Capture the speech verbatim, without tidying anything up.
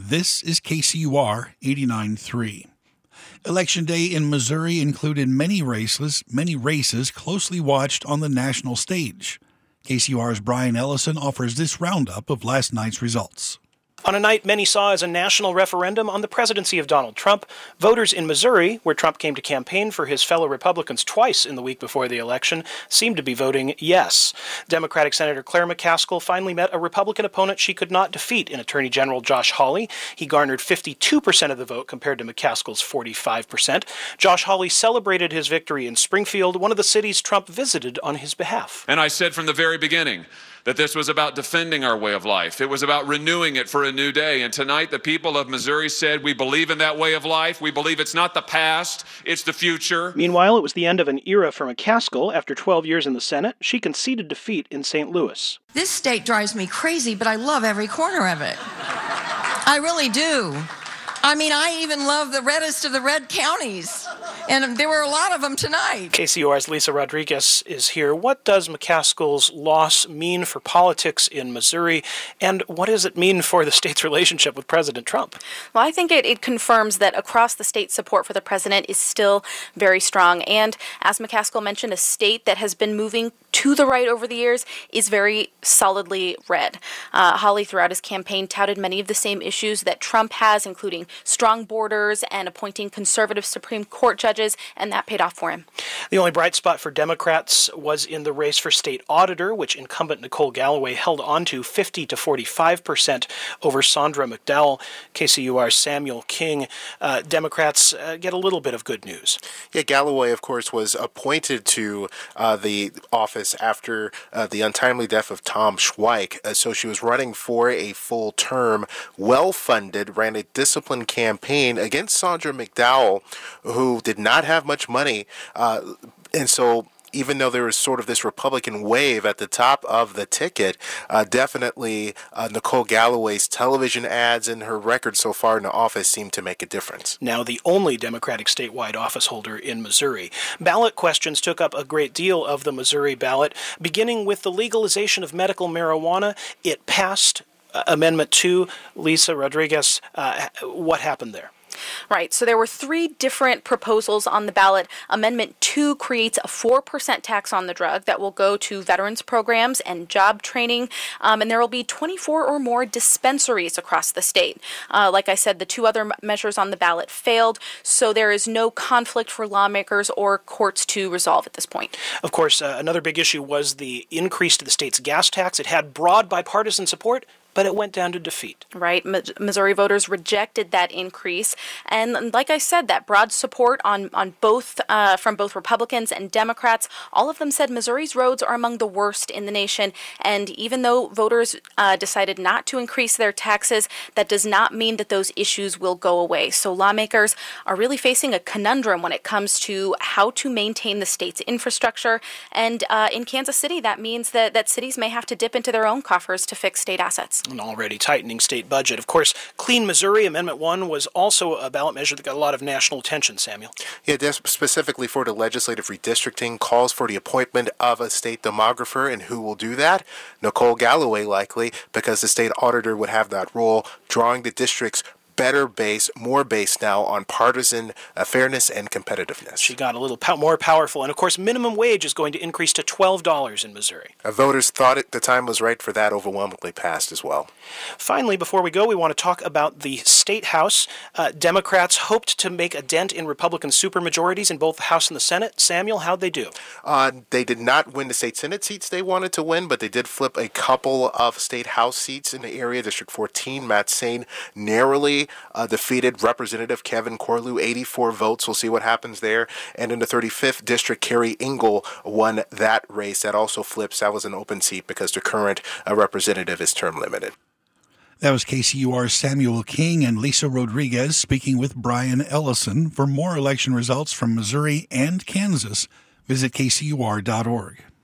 This is K C U R eighty-nine point three. Election Day in Missouri included many races, many races closely watched on the national stage. K C U R's Brian Ellison offers this roundup of last night's results. On a night many saw as a national referendum on the presidency of Donald Trump, voters in Missouri, where Trump came to campaign for his fellow Republicans twice in the week before the election, seemed to be voting yes. Democratic Senator Claire McCaskill finally met a Republican opponent she could not defeat in Attorney General Josh Hawley. He garnered fifty-two percent of the vote compared to McCaskill's forty-five percent. Josh Hawley celebrated his victory in Springfield, one of the cities Trump visited on his behalf. And I said from the very beginning that this was about defending our way of life. It was about renewing it for a new day. And tonight, the people of Missouri said, we believe in that way of life. We believe it's not the past, it's the future. Meanwhile, it was the end of an era for McCaskill. After twelve years in the Senate, she conceded defeat in Saint Louis. This state drives me crazy, but I love every corner of it. I really do. I mean, I even love the reddest of the red counties. And there were a lot of them tonight. K C U R's Lisa Rodriguez is here. What does McCaskill's loss mean for politics in Missouri? And what does it mean for the state's relationship with President Trump? Well, I think it, it confirms that across the state, support for the president is still very strong. And as McCaskill mentioned, a state that has been moving to the right over the years is very solidly red. Uh, Hawley, throughout his campaign, touted many of the same issues that Trump has, including strong borders and appointing conservative Supreme Court judges, and that paid off for him. The only bright spot for Democrats was in the race for state auditor, which incumbent Nicole Galloway held on to fifty to forty-five percent over Sandra McDowell. K C U R's Samuel King. Uh, Democrats uh, get a little bit of good news. Yeah, Galloway, of course, was appointed to uh, the office after uh, the untimely death of Tom Schweik. Uh, so she was running for a full term, well-funded, ran a disciplined campaign against Sandra McDowell, who did not have much money. Uh, and so even though there was sort of this Republican wave at the top of the ticket, uh, definitely uh, Nicole Galloway's television ads and her record so far in the office seem to make a difference. Now the only Democratic statewide office holder in Missouri. Ballot questions took up a great deal of the Missouri ballot, beginning with the legalization of medical marijuana. It passed uh, Amendment two. Lisa Rodriguez, uh, what happened there? Right. So there were three different proposals on the ballot. Amendment two creates a four percent tax on the drug that will go to veterans programs and job training. Um, and there will be twenty-four or more dispensaries across the state. Uh, like I said, the two other m- measures on the ballot failed. So there is no conflict for lawmakers or courts to resolve at this point. Of course, uh, another big issue was the increase to the state's gas tax. It had broad bipartisan support, but it went down to defeat. Right. M- Missouri voters rejected that increase. And like I said, that broad support on, on both uh, from both Republicans and Democrats, all of them said Missouri's roads are among the worst in the nation. And even though voters uh, decided not to increase their taxes, that does not mean that those issues will go away. So lawmakers are really facing a conundrum when it comes to how to maintain the state's infrastructure. And uh, in Kansas City, that means that, that cities may have to dip into their own coffers to fix state assets. An already tightening state budget. Of course, Clean Missouri, Amendment one, was also a ballot measure that got a lot of national attention, Samuel. Yeah, specifically for the legislative redistricting, calls for the appointment of a state demographer, and who will do that? Nicole Galloway, likely, because the state auditor would have that role, drawing the districts better base, more based now on partisan uh, fairness and competitiveness. She got a little po- more powerful. And, of course, minimum wage is going to increase to twelve dollars in Missouri. Uh, voters thought it, the time was right for that, overwhelmingly passed as well. Finally, before we go, we want to talk about the State House. Uh, Democrats hoped to make a dent in Republican supermajorities in both the House and the Senate. Samuel, how'd they do? Uh, they did not win the state Senate seats they wanted to win, but they did flip a couple of state House seats in the area. District fourteen, Matt Sain narrowly Uh, defeated Representative Kevin Corlew, eighty-four votes. We'll see what happens there. And in the thirty-fifth district, Carrie Engel won that race. That also flips. That was an open seat because the current uh, representative is term limited. That was K C U R's Samuel King and Lisa Rodriguez speaking with Brian Ellison. For more election results from Missouri and Kansas, visit K C U R dot org.